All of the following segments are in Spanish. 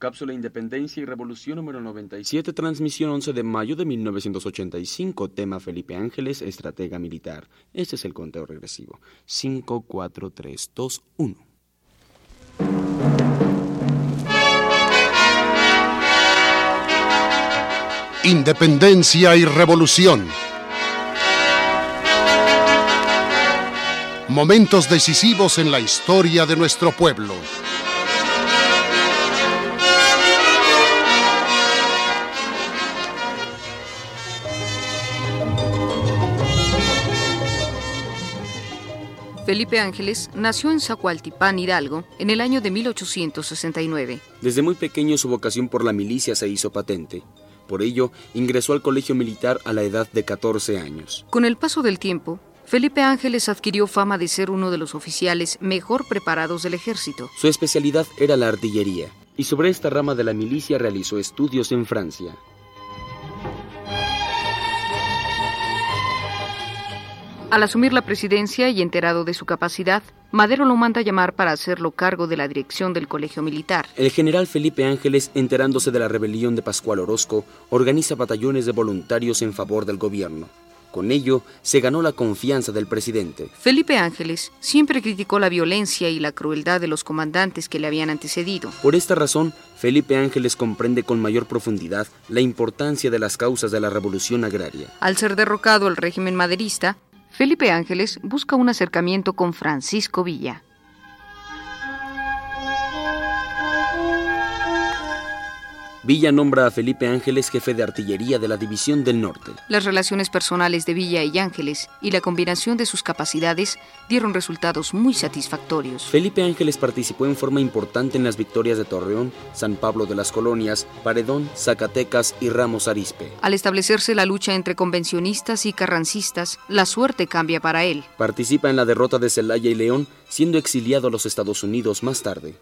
Cápsula Independencia y Revolución número 97, transmisión 11 de mayo de 1985, tema Felipe Ángeles, estratega militar. Este es el conteo regresivo. 5, 4, 3, 2, 1. Independencia y revolución. Momentos decisivos en la historia de nuestro pueblo. Felipe Ángeles nació en Zacualtipán, Hidalgo, en el año de 1869. Desde muy pequeño su vocación por la milicia se hizo patente. Por ello, ingresó al colegio militar a la edad de 14 años. Con el paso del tiempo, Felipe Ángeles adquirió fama de ser uno de los oficiales mejor preparados del ejército. Su especialidad era la artillería, y sobre esta rama de la milicia realizó estudios en Francia. Al asumir la presidencia y enterado de su capacidad, Madero lo manda a llamar para hacerlo cargo de la dirección del colegio militar. El general Felipe Ángeles, enterándose de la rebelión de Pascual Orozco, organiza batallones de voluntarios en favor del gobierno. Con ello, se ganó la confianza del presidente. Felipe Ángeles siempre criticó la violencia y la crueldad de los comandantes que le habían antecedido. Por esta razón, Felipe Ángeles comprende con mayor profundidad la importancia de las causas de la revolución agraria. Al ser derrocado el régimen maderista, Felipe Ángeles busca un acercamiento con Francisco Villa. Villa nombra a Felipe Ángeles jefe de artillería de la División del Norte. Las relaciones personales de Villa y Ángeles y la combinación de sus capacidades dieron resultados muy satisfactorios. Felipe Ángeles participó en forma importante en las victorias de Torreón, San Pablo de las Colonias, Paredón, Zacatecas y Ramos Arizpe. Al establecerse la lucha entre convencionistas y carrancistas, la suerte cambia para él. Participa en la derrota de Celaya y León, siendo exiliado a los Estados Unidos más tarde.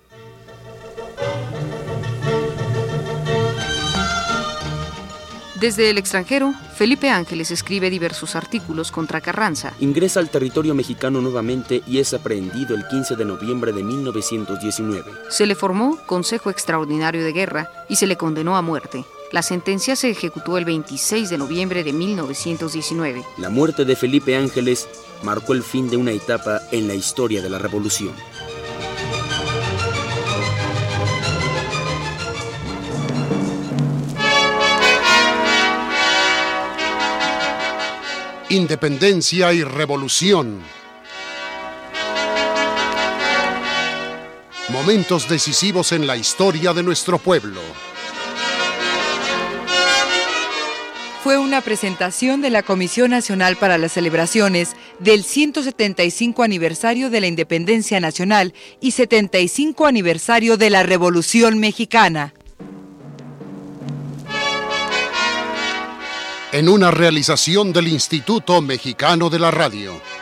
Desde el extranjero, Felipe Ángeles escribe diversos artículos contra Carranza. Ingresa al territorio mexicano nuevamente y es aprehendido el 15 de noviembre de 1919. Se le formó Consejo Extraordinario de Guerra y se le condenó a muerte. La sentencia se ejecutó el 26 de noviembre de 1919. La muerte de Felipe Ángeles marcó el fin de una etapa en la historia de la revolución. Independencia y revolución. Momentos decisivos en la historia de nuestro pueblo. Fue una presentación de la Comisión Nacional para las Celebraciones del 175 aniversario de la Independencia Nacional y 75 aniversario de la Revolución Mexicana. En una realización del Instituto Mexicano de la Radio.